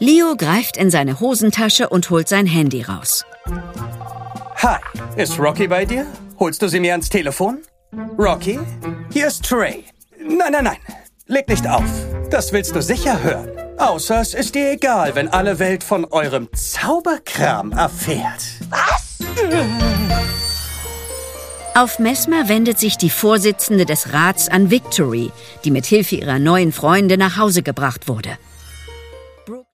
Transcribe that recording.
Leo greift in seine Hosentasche und holt sein Handy raus. Hi, ist Rocky bei dir? Holst du sie mir ans Telefon? Rocky, hier ist Trey. Nein, leg nicht auf. Das willst du sicher hören. Außer es ist dir egal, wenn alle Welt von eurem Zauberkram erfährt. Was? Auf Mesmer wendet sich die Vorsitzende des Rats an Victory, die mit Hilfe ihrer neuen Freunde nach Hause gebracht wurde.